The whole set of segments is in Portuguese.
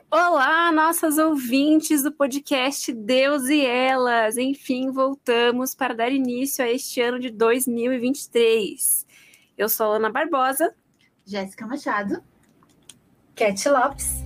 Olá, nossas ouvintes do podcast Deus e Elas! Enfim, voltamos para dar início a este ano de 2023. Eu sou a Ana Barbosa, Jéssica Machado, Cat Lopes.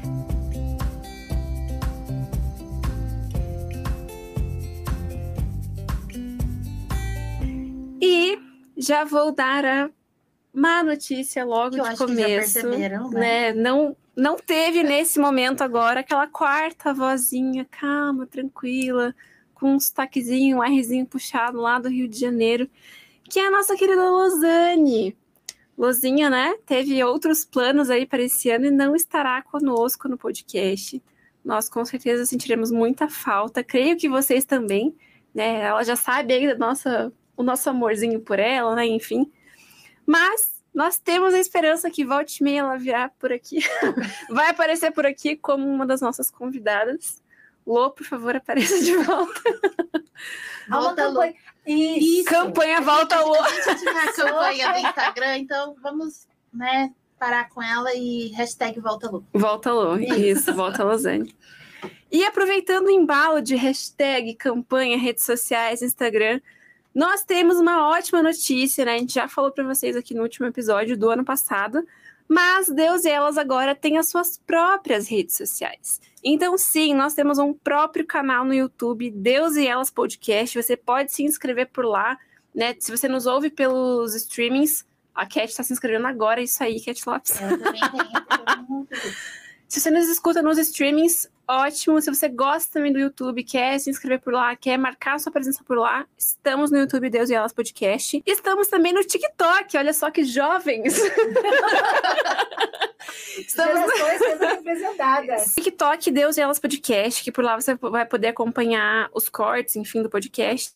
E já vou dar a má notícia logo que eu de acho começo. que já perceberam, né? Não teve nesse momento agora aquela quarta vozinha calma, tranquila, com um sotaquezinho, um Rzinho puxado lá do Rio de Janeiro, que é a nossa querida Losane. Lozinha, né? Teve outros planos aí para esse ano e não estará conosco no podcast. Nós com certeza sentiremos muita falta. Creio que vocês também, né? Ela já sabe aí o nosso amorzinho por ela, né? Enfim. Mas nós temos a esperança que volte e meia ela virá por aqui. Vai aparecer por aqui como uma das nossas convidadas. Lô, por favor, apareça de volta. Volta, Lô. Isso. Campanha Volta Lô. A gente tinha a campanha do Instagram, então vamos, né, parar com ela e hashtag Volta Lô. Volta Lô, isso, Volta Losane. E aproveitando o embalo de hashtag, campanha, redes sociais, Instagram, nós temos uma ótima notícia, né? A gente já falou para vocês aqui no último episódio do ano passado, mas Deus e Elas agora têm as suas próprias redes sociais. Então, sim, nós temos um próprio canal no YouTube, Deus e Elas Podcast. Você pode se inscrever por lá, né? Se você nos ouve pelos streamings, a Cat está se inscrevendo agora, isso aí, Cat Lopes. Eu também tenho. Se você nos escuta nos streamings, ótimo. Se você gosta também do YouTube, quer se inscrever por lá, quer marcar sua presença por lá, estamos no YouTube Deus e Elas Podcast. Estamos também no TikTok, olha só que jovens. Gerações sendo representadas. TikTok Deus e Elas Podcast, que por lá você vai poder acompanhar os cortes, enfim, do podcast.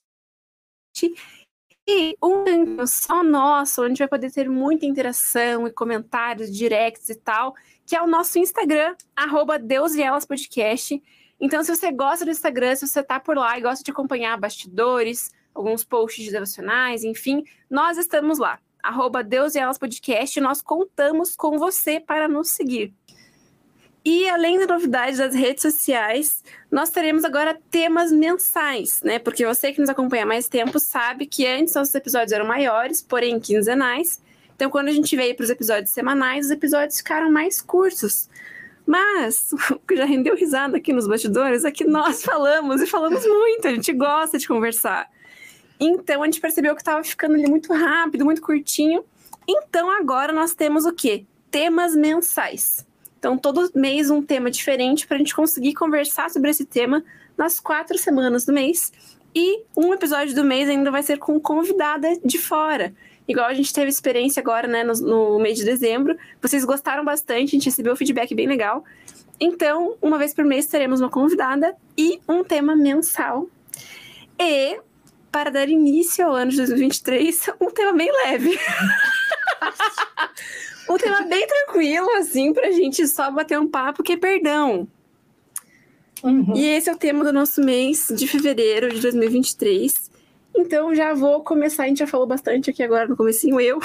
E um canto só nosso, onde a gente vai poder ter muita interação e comentários, directs e tal, que é o nosso Instagram, @Deus e Elas Podcast. Então, se você gosta do Instagram, se você tá por lá e gosta de acompanhar bastidores, alguns posts de devocionais, enfim, nós estamos lá, @Deus e Elas Podcast, e nós contamos com você para nos seguir. E além da novidade das redes sociais, nós teremos agora temas mensais, né? Porque você que nos acompanha há mais tempo sabe que antes nossos episódios eram maiores, porém quinzenais. Então, quando a gente veio para os episódios semanais, os episódios ficaram mais curtos. Mas o que já rendeu risada aqui nos bastidores é que nós falamos, e falamos muito, a gente gosta de conversar. Então, a gente percebeu que estava ficando ali muito rápido, muito curtinho. Então, agora nós temos o quê? Temas mensais. Então, todo mês um tema diferente para a gente conseguir conversar sobre esse tema nas 4 semanas do mês. E um episódio do mês ainda vai ser com convidada de fora. Igual a gente teve experiência agora, né, no mês de dezembro. Vocês gostaram bastante, a gente recebeu um feedback bem legal. Então, uma vez por mês teremos uma convidada e um tema mensal. E, para dar início ao ano de 2023, um tema bem leve. Um tema bem tranquilo, assim, pra gente só bater um papo, que é perdão. Uhum. E esse é o tema do nosso mês de fevereiro de 2023. Então, já vou começar, a gente já falou bastante aqui agora no comecinho, eu.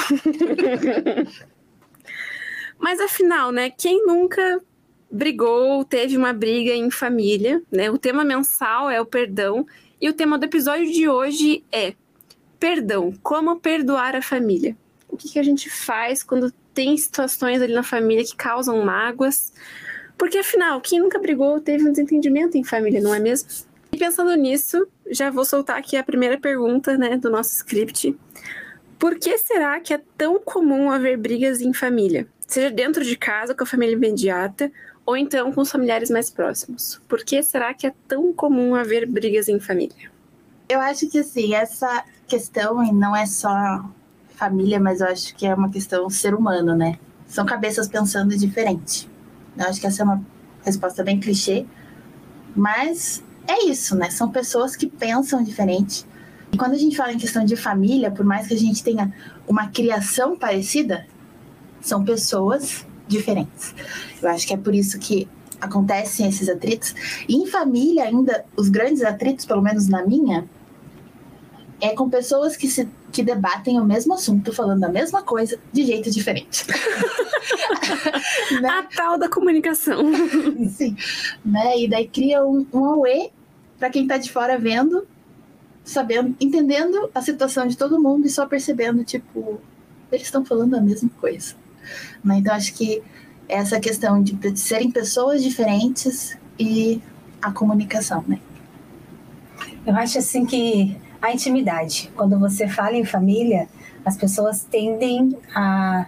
Mas afinal, né, quem nunca brigou, teve uma briga em família, né? O tema mensal é o perdão. E o tema do episódio de hoje é perdão, como perdoar a família. O que a gente faz quando tem situações ali na família que causam mágoas? Porque, afinal, quem nunca brigou teve um desentendimento em família, não é mesmo? E pensando nisso, já vou soltar aqui a primeira pergunta, né, do nosso script. Por que será que é tão comum haver brigas em família? Seja dentro de casa, com a família imediata, ou então com os familiares mais próximos. Por que será que é tão comum haver brigas em família? Eu acho que, assim, essa questão, e não é só família, mas eu acho que é uma questão ser humano, né? São cabeças pensando diferente. Eu acho que essa é uma resposta bem clichê, mas é isso, né? São pessoas que pensam diferente. E quando a gente fala em questão de família, por mais que a gente tenha uma criação parecida, são pessoas diferentes. Eu acho que é por isso que acontecem esses atritos. E em família ainda, os grandes atritos, pelo menos na minha, é com pessoas que que debatem o mesmo assunto, falando a mesma coisa, de jeito diferente. Né? A tal da comunicação. Sim. Né? E daí cria um auê para quem tá de fora vendo, sabendo, entendendo a situação de todo mundo e só percebendo, tipo, eles estão falando a mesma coisa. Né? Então, acho que essa questão de serem pessoas diferentes e a comunicação, né? Eu acho assim que a intimidade, quando você fala em família, as pessoas tendem a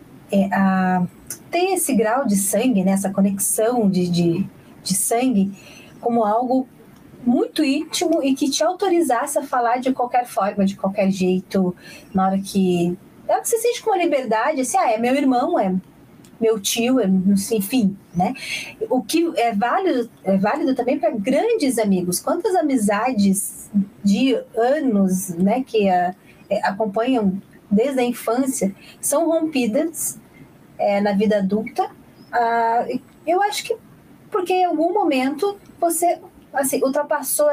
ter esse grau de sangue, né? Essa conexão de sangue como algo muito íntimo e que te autorizasse a falar de qualquer forma, de qualquer jeito, na hora que você sente com uma liberdade, assim, é meu irmão, é meu tio, enfim, né? O que é válido também para grandes amigos. Quantas amizades de anos, né, que acompanham desde a infância, são rompidas na vida adulta? Eu acho que porque em algum momento você assim, ultrapassou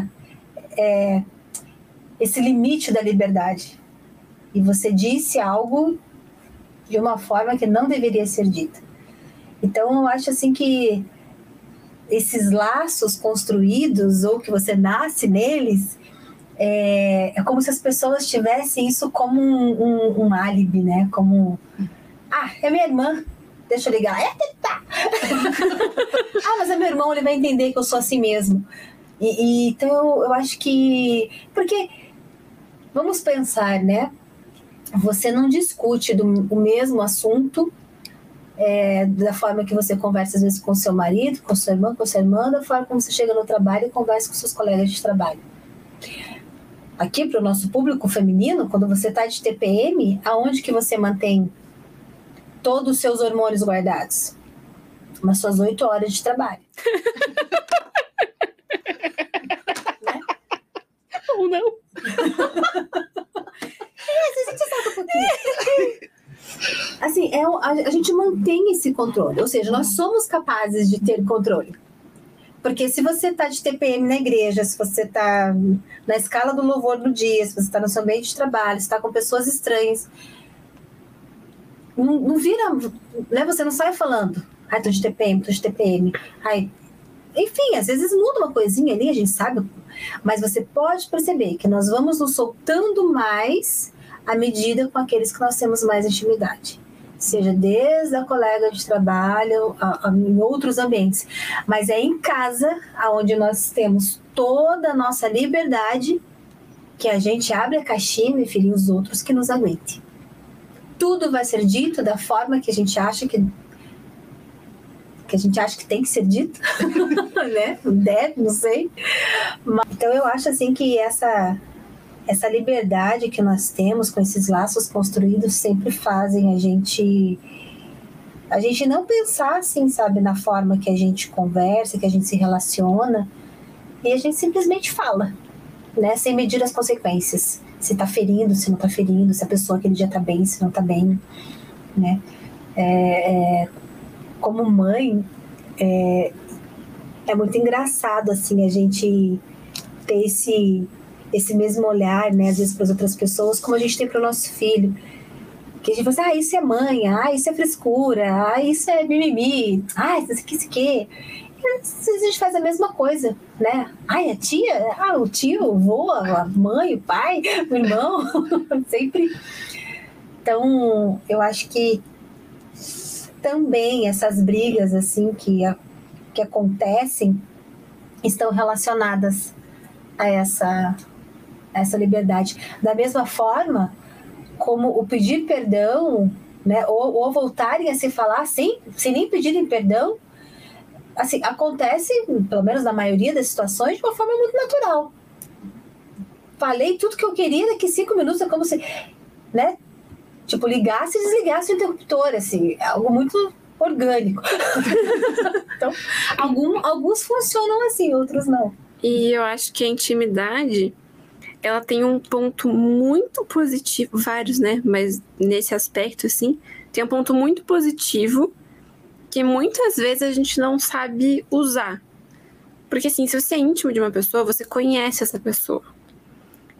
esse limite da liberdade e você disse algo de uma forma que não deveria ser dita. Então, eu acho assim que esses laços construídos ou que você nasce neles, é como se as pessoas tivessem isso como um álibi, né? Como, é minha irmã, deixa eu ligar. Tá. Mas é meu irmão, ele vai entender que eu sou assim mesmo. Então, eu acho que... Porque, vamos pensar, né? Você não discute o mesmo assunto da forma que você conversa às vezes com seu marido, com sua irmã, da forma como você chega no trabalho e conversa com seus colegas de trabalho. Aqui, para o nosso público feminino, quando você está de TPM, aonde que você mantém todos os seus hormônios guardados? Nas suas 8 horas de trabalho. Né? Ou não? A gente sabe um pouquinho. Assim, a gente mantém esse controle. Ou seja, nós somos capazes de ter controle. Porque se você está de TPM na igreja, se você está na escala do louvor no dia, se você está no seu ambiente de trabalho, se está com pessoas estranhas, não vira... Né? Você não sai falando, tô de TPM, tô de TPM. Enfim, às vezes muda uma coisinha ali, a gente sabe. Mas você pode perceber que nós vamos nos soltando mais à medida com aqueles que nós temos mais intimidade. Seja desde a colega de trabalho, em outros ambientes. Mas é em casa, onde nós temos toda a nossa liberdade, que a gente abre a caixinha, meu filho, e os outros que nos aguentem. Tudo vai ser dito da forma que a gente acha que tem que ser dito, né? Deve, não sei. Então eu acho assim que essa liberdade que nós temos com esses laços construídos sempre fazem a gente não pensar assim, sabe, na forma que a gente conversa, que a gente se relaciona, e a gente simplesmente fala, né, sem medir as consequências, se tá ferindo, se não tá ferindo, se a pessoa aquele dia tá bem, se não tá bem, né? Como mãe, é muito engraçado assim a gente ter esse mesmo olhar, né, às vezes para as outras pessoas, como a gente tem para o nosso filho, que a gente fala assim, isso é mãe, isso é frescura, isso é mimimi, isso aqui. E às vezes a gente faz a mesma coisa, né? A tia, o tio, o avô, a mãe, o pai, o irmão, sempre. Então, eu acho que também essas brigas assim que acontecem estão relacionadas a essa liberdade. Da mesma forma como o pedir perdão, né, ou voltarem a se falar sem nem pedirem perdão, assim, acontece, pelo menos na maioria das situações, de uma forma muito natural. Falei tudo que eu queria, daqui 5 minutos é como se, né, tipo, ligasse e desligasse o interruptor, assim, é algo muito orgânico. Então, alguns funcionam assim, outros não. E eu acho que a intimidade, ela tem um ponto muito positivo, vários, né? Mas nesse aspecto, assim, tem um ponto muito positivo que muitas vezes a gente não sabe usar. Porque, assim, se você é íntimo de uma pessoa, você conhece essa pessoa.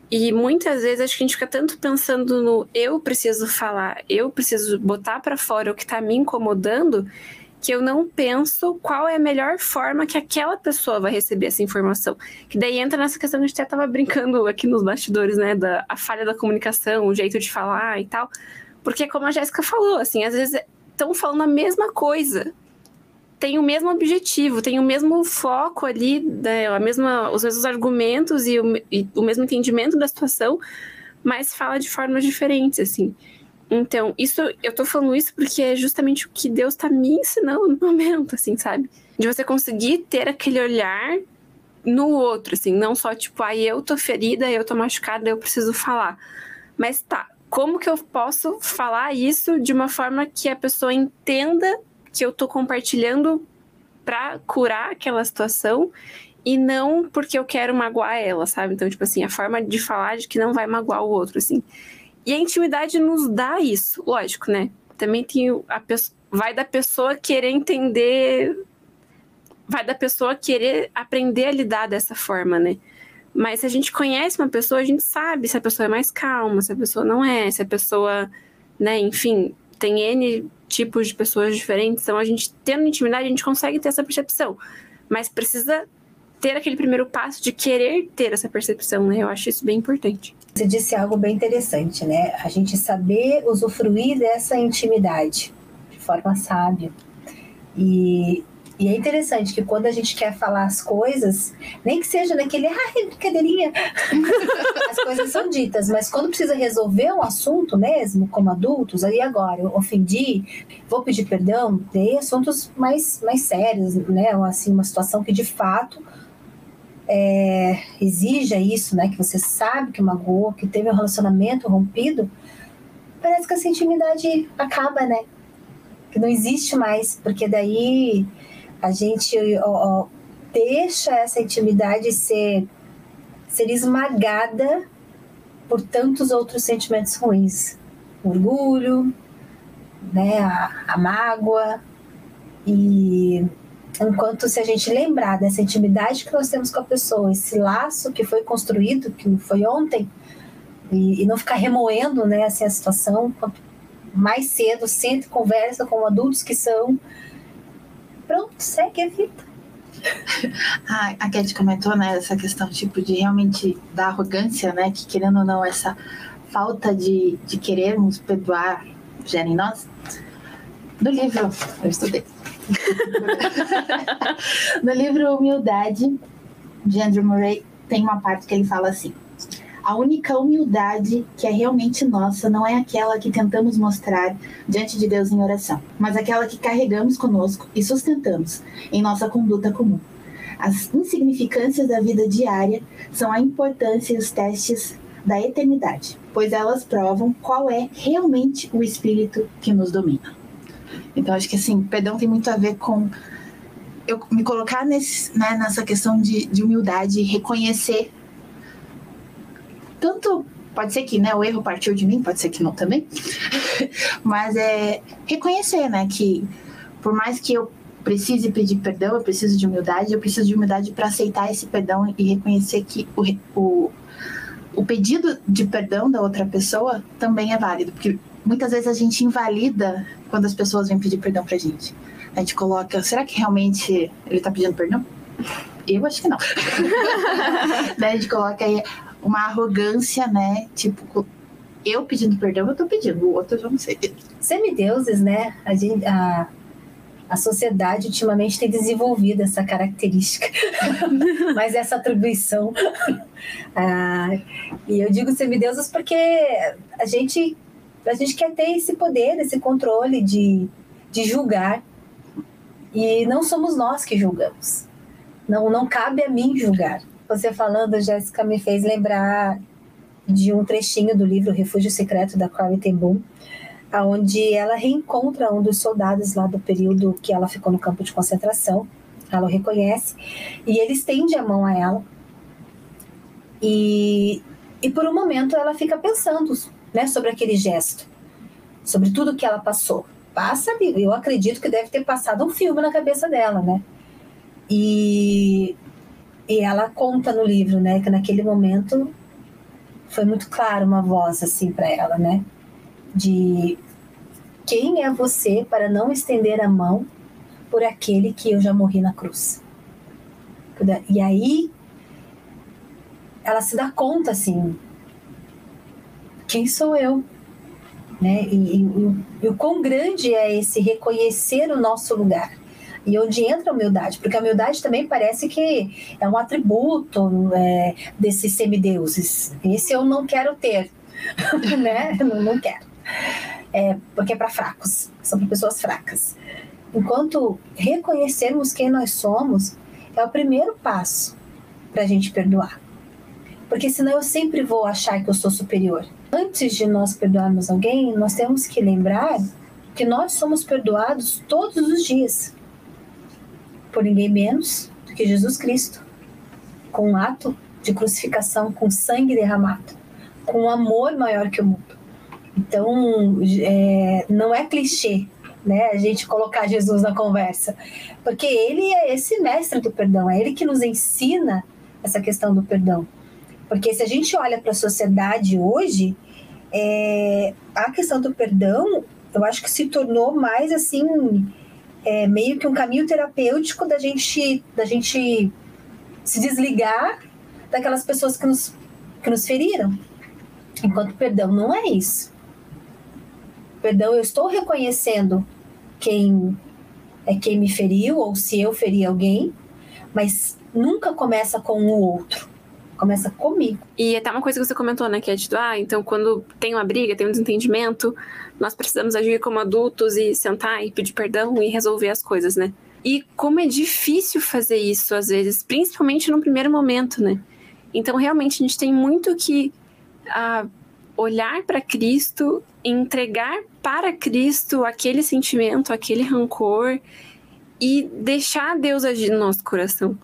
E muitas vezes acho que a gente fica tanto pensando no eu preciso falar, eu preciso botar pra fora o que tá me incomodando, que eu não penso qual é a melhor forma que aquela pessoa vai receber essa informação. Que daí entra nessa questão que a gente até tava brincando aqui nos bastidores, né? A falha da comunicação, o jeito de falar e tal. Porque como a Jéssica falou, assim, às vezes estão falando a mesma coisa, tem o mesmo objetivo, tem o mesmo foco ali, né, os mesmos argumentos e o mesmo entendimento da situação, mas fala de formas diferentes, assim. Então, eu tô falando isso porque é justamente o que Deus tá me ensinando no momento, assim, sabe? De você conseguir ter aquele olhar no outro, assim, não só tipo, eu tô ferida, eu tô machucada, eu preciso falar. Mas tá, como que eu posso falar isso de uma forma que a pessoa entenda que eu tô compartilhando pra curar aquela situação e não porque eu quero magoar ela, sabe? Então, tipo assim, a forma de falar de que não vai magoar o outro, assim. E a intimidade nos dá isso, lógico, né? Também tem vai da pessoa querer entender, vai da pessoa querer aprender a lidar dessa forma, né? Mas se a gente conhece uma pessoa, a gente sabe se a pessoa é mais calma, se a pessoa não é, se a pessoa, né, enfim, tem N tipos de pessoas diferentes. Então, a gente tendo intimidade, a gente consegue ter essa percepção. Mas precisa ter aquele primeiro passo de querer ter essa percepção, né? Eu acho isso bem importante. Você disse algo bem interessante, né? A gente saber usufruir dessa intimidade de forma sábia. E é interessante que quando a gente quer falar as coisas, nem que seja naquele, brincadeirinha, as coisas são ditas, mas quando precisa resolver um assunto mesmo, como adultos, aí agora, eu ofendi, vou pedir perdão, tem assuntos mais sérios, né? Assim, uma situação que de fato exija isso, né? Que você sabe que magoou, que teve um relacionamento rompido, parece que essa intimidade acaba, né? Que não existe mais, porque daí a gente deixa essa intimidade ser esmagada por tantos outros sentimentos ruins. O orgulho, né? A mágoa. E enquanto se a gente lembrar dessa intimidade que nós temos com a pessoa, esse laço que foi construído, que não foi ontem, e não ficar remoendo, né, assim, a situação, quanto mais cedo, sente, conversa com adultos que são, pronto, segue a vida. A Cat comentou, né, essa questão tipo de realmente da arrogância, né, que querendo ou não essa falta de querermos perdoar gera em nós. Do livro, eu estudei. No livro Humildade, de Andrew Murray, tem uma parte que ele fala assim: a única humildade que é realmente nossa não é aquela que tentamos mostrar diante de Deus em oração, mas aquela que carregamos conosco e sustentamos em nossa conduta comum. As insignificâncias da vida diária são a importância e os testes da eternidade, pois elas provam qual é realmente o espírito que nos domina. Então, acho que assim, perdão tem muito a ver com eu me colocar nessa questão de humildade e reconhecer. Tanto, pode ser que, né, o erro partiu de mim, pode ser que não também, mas reconhecer, né, que por mais que eu precise pedir perdão, eu preciso de humildade para aceitar esse perdão e reconhecer que o pedido de perdão da outra pessoa também é válido, porque muitas vezes a gente invalida quando as pessoas vêm pedir perdão pra gente. A gente coloca, será que realmente ele tá pedindo perdão? Eu acho que não. Daí a gente coloca aí uma arrogância, né? Tipo, eu pedindo perdão, eu tô pedindo, o outro eu já não sei. Semideuses, né? A sociedade ultimamente tem desenvolvido essa característica, mas essa atribuição. E eu digo semideuses porque a gente quer ter esse poder, esse controle de julgar, e não somos nós que julgamos. Não cabe a mim julgar. Você falando, Jéssica, me fez lembrar de um trechinho do livro Refúgio Secreto, da Corrie ten Boom, onde ela reencontra um dos soldados lá do período que ela ficou no campo de concentração. Ela o reconhece e ele estende a mão a ela, e por um momento ela fica pensando, né, sobre aquele gesto, sobre tudo que ela passou. Eu acredito que deve ter passado um filme na cabeça dela, né? E ela conta no livro, né, que naquele momento foi muito claro uma voz assim para ela, né? De quem é você para não estender a mão por aquele que eu já morri na cruz? E aí ela se dá conta assim, quem sou eu? Né? E o quão grande é esse reconhecer o nosso lugar. E onde entra a humildade, porque a humildade também parece que é um atributo desses semideuses. Esse eu não quero ter, né? Não quero. Porque é para fracos, são para pessoas fracas. Enquanto reconhecermos quem nós somos, é o primeiro passo para a gente perdoar. Porque senão eu sempre vou achar que eu sou superior. Antes de nós perdoarmos alguém, nós temos que lembrar que nós somos perdoados todos os dias. Por ninguém menos do que Jesus Cristo. Com um ato de crucificação, com sangue derramado. Com um amor maior que o mundo. Então, não é clichê, né, a gente colocar Jesus na conversa. Porque ele é esse mestre do perdão. É ele que nos ensina essa questão do perdão. Porque se a gente olha para a sociedade hoje, a questão do perdão, eu acho que se tornou mais assim, meio que um caminho terapêutico da gente se desligar daquelas pessoas que nos feriram. Enquanto perdão não é isso. Perdão, eu estou reconhecendo quem me feriu, ou se eu feri alguém, mas nunca começa com o outro. Começa comigo. E até uma coisa que você comentou, né, que é de, então quando tem uma briga, tem um desentendimento, nós precisamos agir como adultos e sentar e pedir perdão e resolver as coisas, né? E como é difícil fazer isso, às vezes, principalmente no primeiro momento, né? Então, realmente, a gente tem muito que olhar para Cristo, entregar para Cristo aquele sentimento, aquele rancor e deixar Deus agir no nosso coração.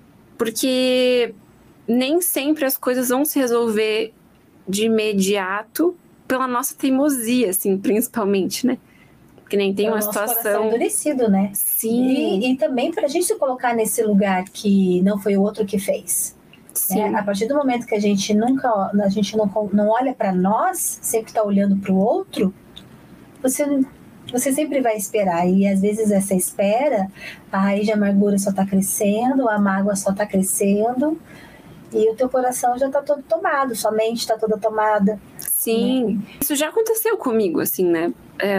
Porque nem sempre as coisas vão se resolver de imediato pela nossa teimosia, assim, principalmente, né? Porque nem tem uma situação... Nosso coração endurecido, né? Sim. E também para a gente se colocar nesse lugar que não foi o outro que fez. Sim. A partir do momento que a gente não olha para nós, sempre está olhando para o outro, você sempre vai esperar. E às vezes essa espera, a raiz de amargura só está crescendo, a mágoa só está crescendo, e o teu coração já está todo tomado, sua mente está toda tomada. Sim, né? Isso já aconteceu comigo, assim, né?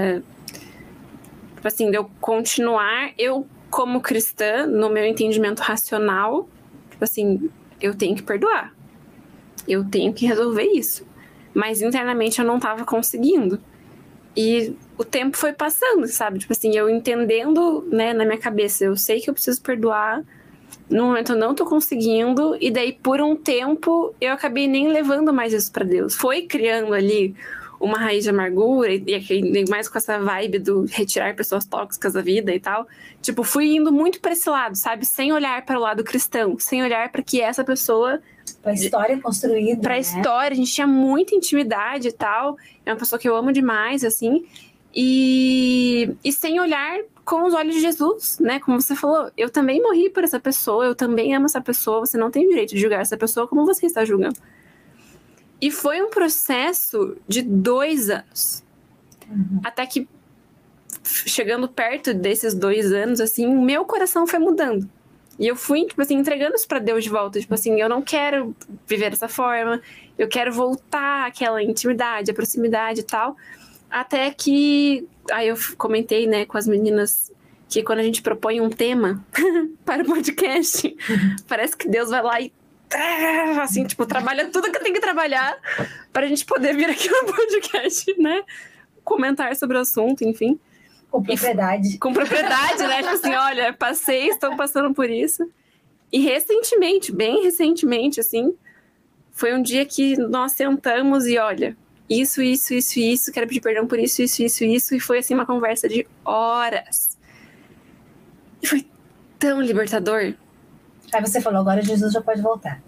Assim, de eu continuar, eu como cristã, no meu entendimento racional, tipo assim, eu tenho que perdoar. Eu tenho que resolver isso. Mas internamente eu não estava conseguindo. E o tempo foi passando, sabe? Tipo assim, eu entendendo, né, na minha cabeça, eu sei que eu preciso perdoar. No momento eu não tô conseguindo, e daí por um tempo eu acabei nem levando mais isso pra Deus. Foi criando ali uma raiz de amargura, e mais com essa vibe do retirar pessoas tóxicas da vida e tal. Tipo, fui indo muito pra esse lado, sabe? Sem olhar para o lado cristão, sem olhar para que essa pessoa... Pra história construída, pra história, a gente tinha muita intimidade e tal. É uma pessoa que eu amo demais, assim. E sem olhar com os olhos de Jesus, né? Como você falou, eu também morri por essa pessoa, eu também amo essa pessoa, você não tem o direito de julgar essa pessoa como você está julgando. E foi um processo de 2 anos. Até que, chegando perto desses 2 anos, assim, o meu coração foi mudando. E eu fui, tipo assim, entregando isso pra Deus de volta. Tipo assim, eu não quero viver dessa forma, eu quero voltar àquela intimidade, à proximidade e tal. Até que, aí eu comentei, né, com as meninas, que quando a gente propõe um tema para o podcast, parece que Deus vai lá e, assim, tipo, trabalha tudo que tem que trabalhar para a gente poder vir aqui no podcast, né, comentar sobre o assunto, enfim. Com propriedade. Com propriedade, né, tipo assim, olha, estou passando por isso. E recentemente, bem recentemente, assim, foi um dia que nós sentamos e, olha... Isso, quero pedir perdão por isso, e foi assim uma conversa de horas. E foi tão libertador. Aí você falou, agora Jesus já pode voltar.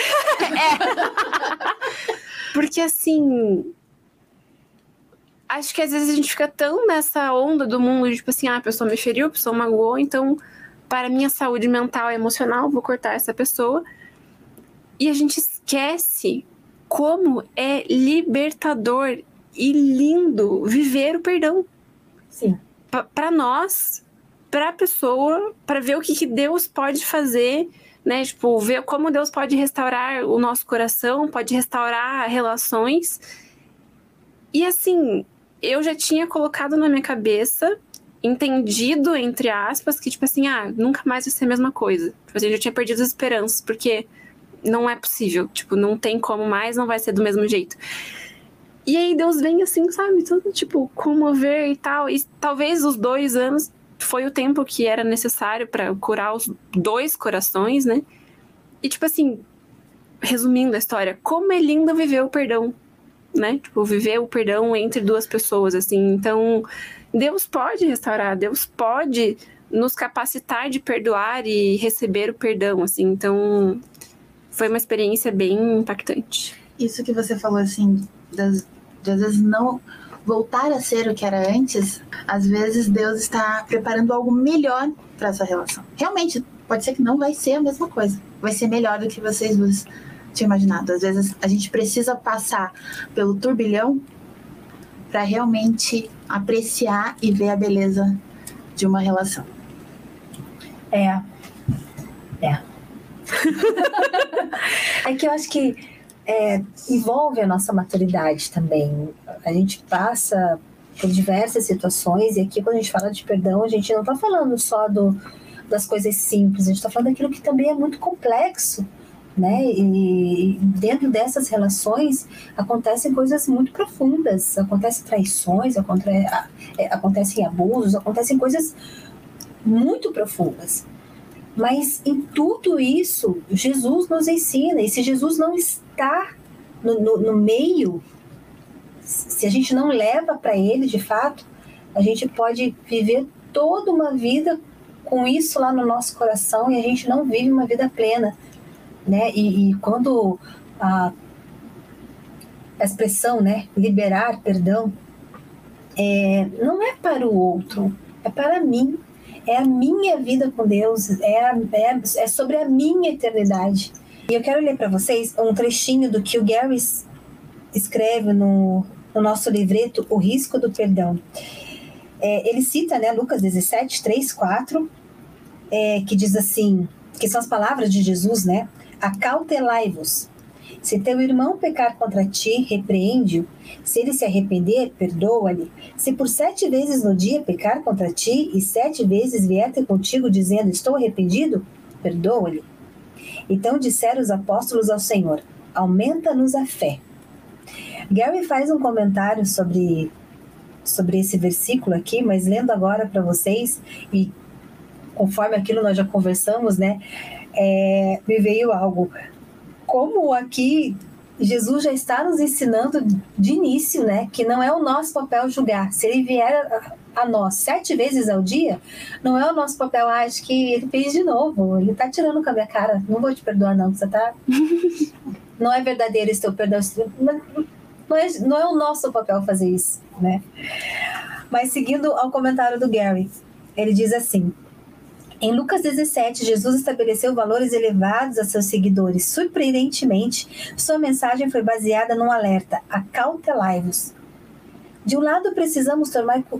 Porque assim, acho que às vezes a gente fica tão nessa onda do mundo, de, tipo assim, a pessoa me feriu, a pessoa magoou, então para minha saúde mental e emocional, vou cortar essa pessoa. E a gente esquece como é libertador e lindo viver o perdão. Sim. Para nós, para a pessoa, para ver o que Deus pode fazer, né? Tipo, ver como Deus pode restaurar o nosso coração, pode restaurar relações. E assim, eu já tinha colocado na minha cabeça, entendido, entre aspas, que tipo assim, nunca mais vai ser a mesma coisa. Tipo assim, eu já tinha perdido as esperanças, porque não é possível. Tipo, não tem como mais, não vai ser do mesmo jeito. E aí Deus vem assim, sabe, tudo tipo, comover e tal. E talvez os 2 anos foi o tempo que era necessário para curar os 2 corações, né? E tipo assim, resumindo a história, como é lindo viver o perdão, né? Tipo, viver o perdão entre 2 pessoas, assim. Então, Deus pode restaurar, Deus pode nos capacitar de perdoar e receber o perdão, assim. Então, foi uma experiência bem impactante. Isso que você falou, assim, de às vezes não voltar a ser o que era antes, às vezes Deus está preparando algo melhor para essa relação. Realmente, pode ser que não vai ser a mesma coisa. Vai ser melhor do que vocês duas tinham imaginado. Às vezes a gente precisa passar pelo turbilhão para realmente apreciar e ver a beleza de uma relação. É que eu acho que envolve a nossa maturidade também. A gente passa por diversas situações, e aqui quando a gente fala de perdão, a gente não está falando só das coisas simples, a gente está falando daquilo que também é muito complexo, né? E dentro dessas relações acontecem coisas muito profundas, acontecem traições, acontecem abusos, acontecem coisas muito profundas. Mas em tudo isso, Jesus nos ensina, e se Jesus não está no meio, se a gente não leva para ele de fato, a gente pode viver toda uma vida com isso lá no nosso coração e a gente não vive uma vida plena, né? E quando a expressão, né, liberar perdão, não é para o outro, é para mim. É a minha vida com Deus, é sobre a minha eternidade. E eu quero ler para vocês um trechinho do que o Gary escreve no nosso livreto, O Risco do Perdão. Ele cita, né, Lucas 17, 3, 4, que diz assim, que são as palavras de Jesus, né? Acautelai-vos. Se teu irmão pecar contra ti, repreende-o. Se ele se arrepender, perdoa-lhe. Se por 7 vezes no dia pecar contra ti, e 7 vezes vier ter contigo dizendo, estou arrependido, perdoa-lhe. Então disseram os apóstolos ao Senhor, aumenta-nos a fé. Gary faz um comentário sobre esse versículo aqui, mas lendo agora para vocês, e conforme aquilo nós já conversamos, né, me veio algo. Como aqui Jesus já está nos ensinando de início, né, que não é o nosso papel julgar. Se ele vier a nós 7 vezes ao dia, não é o nosso papel, acho que ele fez de novo, ele está tirando com a minha cara, não vou te perdoar não, você tá... Não é verdadeiro esse teu perdão, não é o nosso papel fazer isso, né? Mas seguindo ao comentário do Gary, ele diz assim, em Lucas 17, Jesus estabeleceu valores elevados a seus seguidores. Surpreendentemente, sua mensagem foi baseada num alerta: acautelai-vos. De um lado, precisamos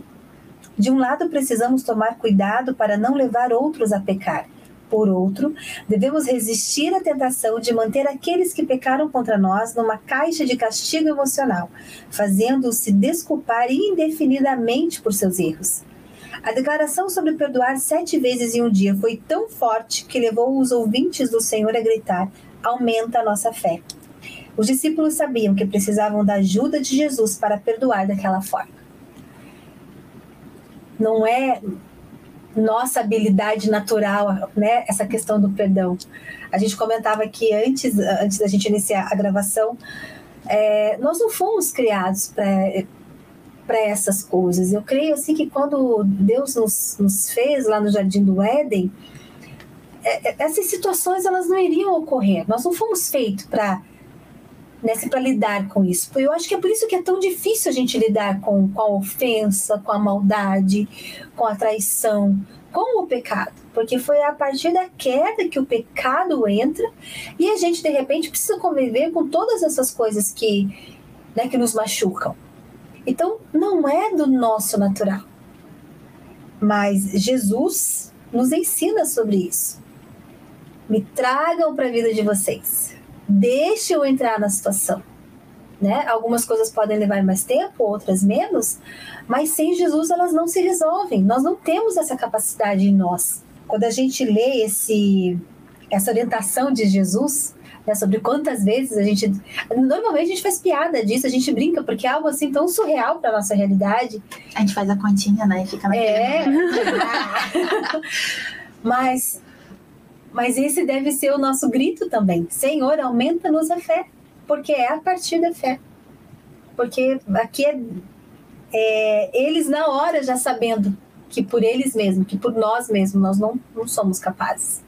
tomar cuidado para não levar outros a pecar. Por outro, devemos resistir à tentação de manter aqueles que pecaram contra nós numa caixa de castigo emocional, fazendo-os se desculpar indefinidamente por seus erros. A declaração sobre perdoar 7 vezes em um dia foi tão forte que levou os ouvintes do Senhor a gritar, aumenta a nossa fé. Os discípulos sabiam que precisavam da ajuda de Jesus para perdoar daquela forma. Não é nossa habilidade natural, né, essa questão do perdão. A gente comentava aqui antes da gente iniciar a gravação, nós não fomos criados para essas coisas. Eu creio assim que quando Deus nos fez lá no Jardim do Éden, essas situações elas não iriam ocorrer. Nós não fomos feitos para né, para lidar com isso. Eu acho que é por isso que é tão difícil a gente lidar com a ofensa, com a maldade, com a traição, com o pecado. Porque foi a partir da queda que o pecado entra e a gente, de repente, precisa conviver com todas essas coisas que, né, que nos machucam. Então, não é do nosso natural. Mas Jesus nos ensina sobre isso. Me tragam para a vida de vocês. Deixe eu entrar na situação, né? Algumas coisas podem levar mais tempo, outras menos, mas sem Jesus elas não se resolvem. Nós não temos essa capacidade em nós. Quando a gente lê essa orientação de Jesus, né, sobre quantas vezes normalmente a gente faz piada disso, a gente brinca, porque é algo assim tão surreal para nossa realidade. A gente faz a continha, né? E fica naquele... Mas esse deve ser o nosso grito também. Senhor, aumenta-nos a fé. Porque é a partir da fé. Porque aqui eles na hora já sabendo que por eles mesmos, que por nós mesmos, nós não somos capazes.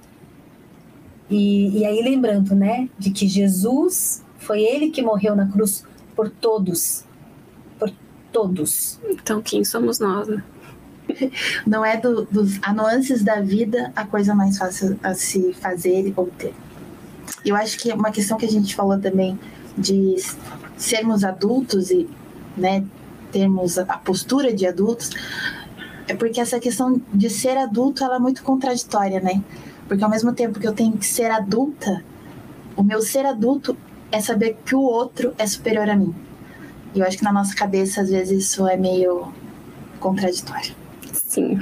E aí lembrando, né, de que Jesus foi ele que morreu na cruz por todos. Por todos. Então quem somos nós, né? Não é dos nuances da vida a coisa mais fácil a se fazer ou ter. Eu acho que uma questão que a gente falou também de sermos adultos e, né, termos a postura de adultos, é porque essa questão de ser adulto ela é muito contraditória, né? Porque ao mesmo tempo que eu tenho que ser adulta, o meu ser adulto é saber que o outro é superior a mim. E eu acho que na nossa cabeça às vezes isso é meio contraditório. Sim.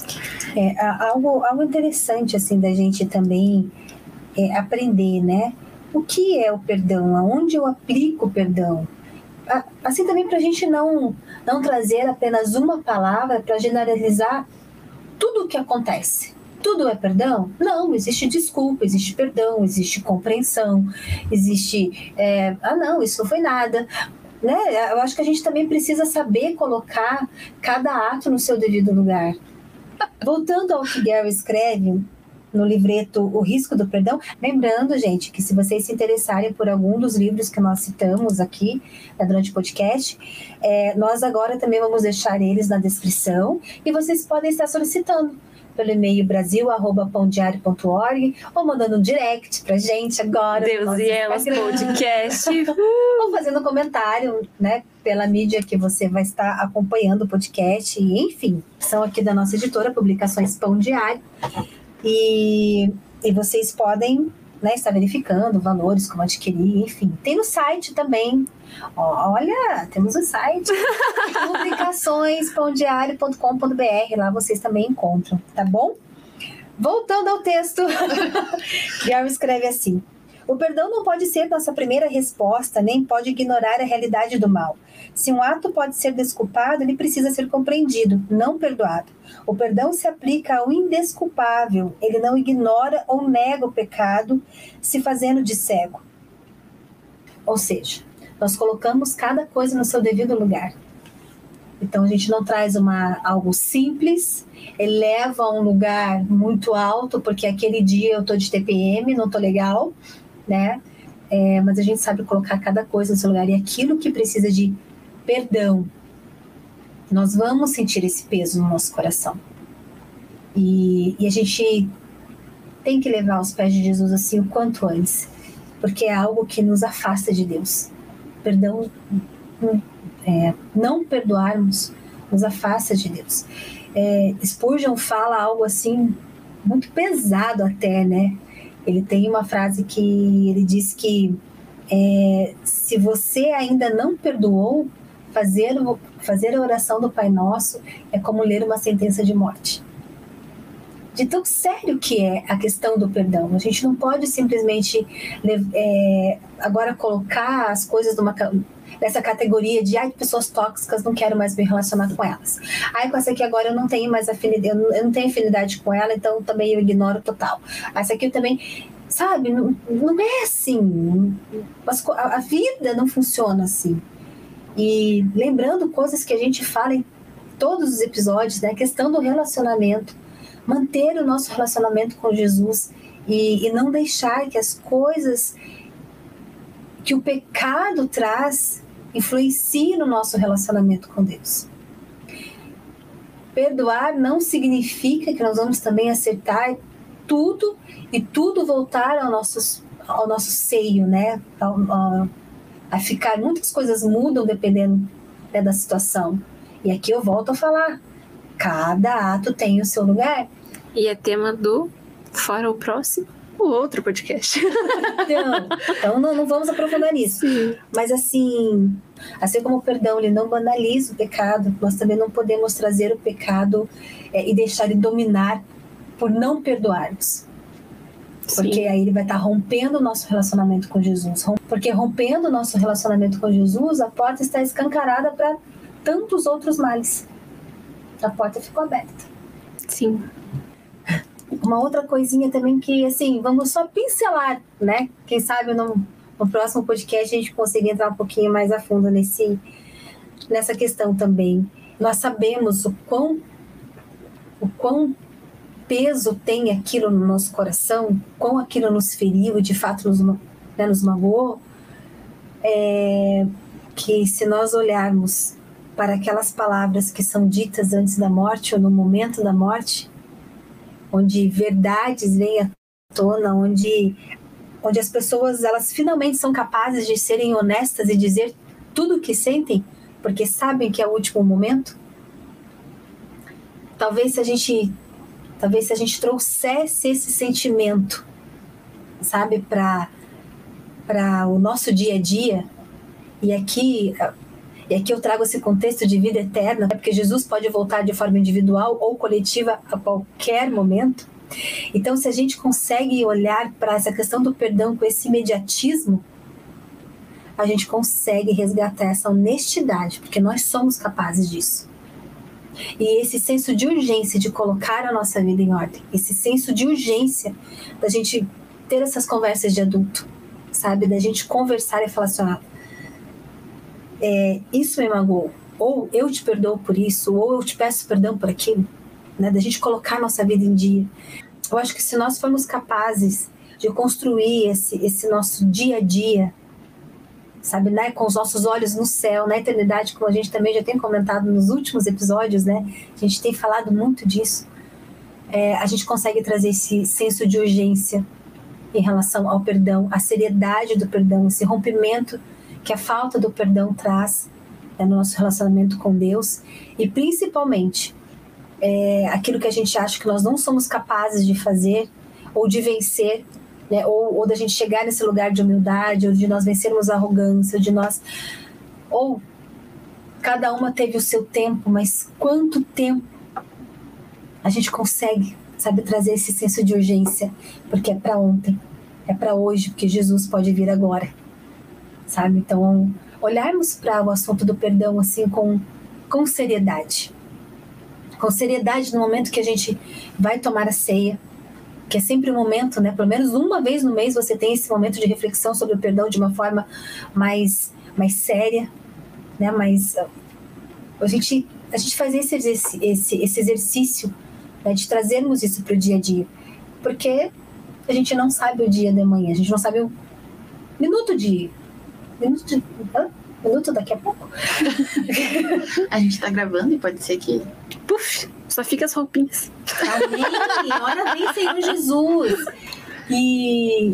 Algo interessante assim da gente também aprender, né? O que é o perdão? Aonde eu aplico o perdão? Assim também para a gente não trazer apenas uma palavra para generalizar tudo o que acontece. Tudo é perdão? Não, existe desculpa, existe perdão, existe compreensão, existe... não, isso não foi nada... Né? Eu acho que a gente também precisa saber colocar cada ato no seu devido lugar. Voltando ao que Gary escreve no livreto O Risco do Perdão, lembrando, gente, que se vocês se interessarem por algum dos livros que nós citamos aqui, né, durante o podcast, nós agora também vamos deixar eles na descrição e vocês podem estar solicitando pelo e-mail brasil@pãodiario.org ou mandando um direct pra gente agora. Deus e Elas Podcast. Ou fazendo um comentário, né, pela mídia que você vai estar acompanhando o podcast. E, enfim, são aqui da nossa editora, Publicações Pão Diário. E vocês podem, né, estar verificando valores, como adquirir, enfim. Tem no site também. Olha, temos o site publicaçõespãodiario.com.br, lá vocês também encontram, tá bom? Voltando ao texto, Gary escreve assim: o perdão não pode ser nossa primeira resposta, nem pode ignorar a realidade do mal. Se um ato pode ser desculpado, ele precisa ser compreendido, não perdoado. O perdão se aplica ao indesculpável, ele não ignora ou nega o pecado, se fazendo de cego. Ou seja, nós colocamos cada coisa no seu devido lugar. Então a gente não traz algo simples, eleva a um lugar muito alto, porque aquele dia eu tô de TPM, não tô legal, né? Mas a gente sabe colocar cada coisa no seu lugar. E aquilo que precisa de perdão, nós vamos sentir esse peso no nosso coração. E a gente tem que levar aos pés de Jesus assim o quanto antes, porque é algo que nos afasta de Deus. Perdão, não perdoarmos nos afasta de Deus. Spurgeon fala algo assim muito pesado até, né? Ele tem uma frase que ele diz que se você ainda não perdoou, fazer a oração do Pai Nosso é como ler uma sentença de morte. De tão sério que é a questão do perdão. A gente não pode simplesmente agora colocar as coisas nessa categoria de pessoas tóxicas, não quero mais me relacionar com elas. Com essa aqui agora eu não tenho mais afinidade, eu não tenho afinidade com ela, então também eu ignoro total. Essa aqui eu também, sabe, não é assim. A vida não funciona assim. E lembrando coisas que a gente fala em todos os episódios, né? A questão do relacionamento. Manter o nosso relacionamento com Jesus e não deixar que as coisas que o pecado traz influencia no nosso relacionamento com Deus. Perdoar não significa que nós vamos também acertar tudo e tudo voltar ao nosso seio, né? A ficar, muitas coisas mudam dependendo, né, da situação. E aqui eu volto a falar, cada ato tem o seu lugar. E é tema do Fora o Próximo, o outro podcast. Então não vamos aprofundar nisso. Sim. Mas assim como o perdão, ele não banaliza o pecado, nós também não podemos trazer o pecado e deixar ele dominar por não perdoarmos. Porque aí ele vai estar rompendo o nosso relacionamento com Jesus. Porque rompendo o nosso relacionamento com Jesus, a porta está escancarada para tantos outros males. A porta ficou aberta. Sim. Uma outra coisinha também que, assim, vamos só pincelar, né? Quem sabe no próximo podcast a gente consiga entrar um pouquinho mais a fundo nessa questão também. Nós sabemos o quão peso tem aquilo no nosso coração, quão aquilo nos feriu, de fato nos magoou, que se nós olharmos para aquelas palavras que são ditas antes da morte ou no momento da morte, onde verdades vêm à tona, onde as pessoas elas finalmente são capazes de serem honestas e dizer tudo o que sentem, porque sabem que é o último momento. Talvez se a gente trouxesse esse sentimento, sabe, para o nosso dia a dia, e aqui eu trago esse contexto de vida eterna, porque Jesus pode voltar de forma individual ou coletiva a qualquer momento. Então, se a gente consegue olhar para essa questão do perdão com esse imediatismo, a gente consegue resgatar essa honestidade, porque nós somos capazes disso. E esse senso de urgência de colocar a nossa vida em ordem, esse senso de urgência da gente ter essas conversas de adulto, sabe? Da gente conversar e falar assim, isso me magoou, ou eu te perdoo por isso, ou eu te peço perdão por aquilo, né? Da gente colocar a nossa vida em dia. Eu acho que se nós formos capazes de construir esse nosso dia a dia, sabe, né, com os nossos olhos no céu, na eternidade, como a gente também já tem comentado nos últimos episódios, né, a gente tem falado muito disso, a gente consegue trazer esse senso de urgência em relação ao perdão, a seriedade do perdão, esse rompimento que a falta do perdão traz, no nosso relacionamento com Deus, e principalmente aquilo que a gente acha que nós não somos capazes de fazer ou de vencer, né, ou da gente chegar nesse lugar de humildade, ou de nós vencermos a arrogância, ou cada uma teve o seu tempo, mas quanto tempo a gente consegue, sabe, trazer esse senso de urgência, porque é para ontem, é para hoje, porque Jesus pode vir agora, sabe? Então, olharmos para o assunto do perdão assim com seriedade no momento que a gente vai tomar a ceia, que é sempre um momento, né? Pelo menos uma vez no mês você tem esse momento de reflexão sobre o perdão de uma forma mais séria, né? Mas a gente faz esse exercício, né, de trazermos isso para o dia a dia, porque a gente não sabe o dia de amanhã, a gente não sabe o minuto daqui a pouco. A gente tá gravando e pode ser que... Puf, só fica as roupinhas. Amém! Ora vem, Senhor Jesus! E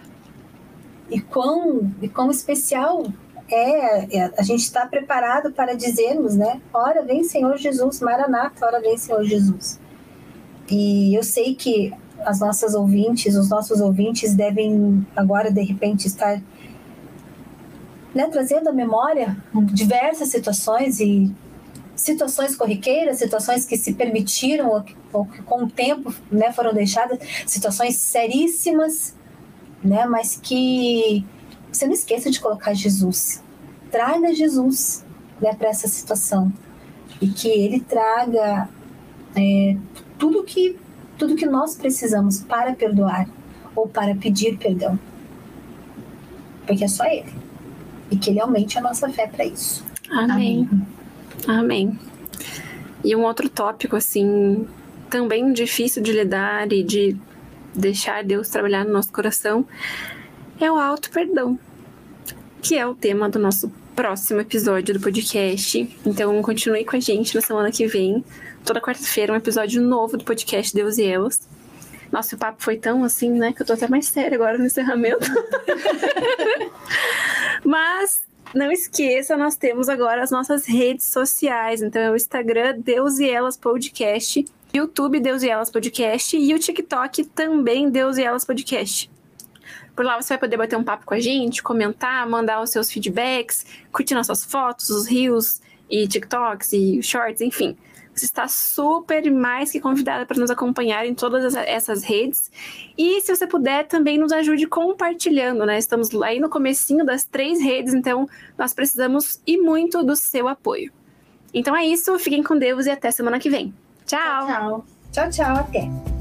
quão especial a gente está preparado para dizermos, né? Ora vem, Senhor Jesus, Maranata, ora vem, Senhor Jesus. E eu sei que os nossos ouvintes devem agora, de repente, estar, né, trazendo à memória diversas situações corriqueiras, situações que se permitiram ou que com o tempo, né, foram deixadas, situações seríssimas, né, mas que você não esqueça de colocar Jesus. Traga Jesus, né, para essa situação e que Ele traga tudo que nós precisamos para perdoar ou para pedir perdão, porque é só Ele, e que Ele aumente a nossa fé para isso. Amém. Amém. E um outro tópico, assim, também difícil de lidar e de deixar Deus trabalhar no nosso coração é o auto-perdão. que é o tema do nosso próximo episódio do podcast. Então, continue com a gente na semana que vem. Toda quarta-feira, um episódio novo do podcast Deus e Elas. Nossa, o papo foi tão assim, né, que eu tô até mais séria agora no encerramento. Mas não esqueça, nós temos agora as nossas redes sociais. Então, é o Instagram Deus e Elas Podcast, YouTube Deus e Elas Podcast e o TikTok também Deus e Elas Podcast. Por lá você vai poder bater um papo com a gente, comentar, mandar os seus feedbacks, curtir nossas fotos, os reels e TikToks e shorts, enfim. Você está super mais que convidada para nos acompanhar em todas essas redes. E se você puder, também nos ajude compartilhando, né? Estamos aí no comecinho das 3 redes, então nós precisamos e muito do seu apoio. Então é isso, fiquem com Deus e até semana que vem. Tchau! Tchau. Tchau, tchau, até.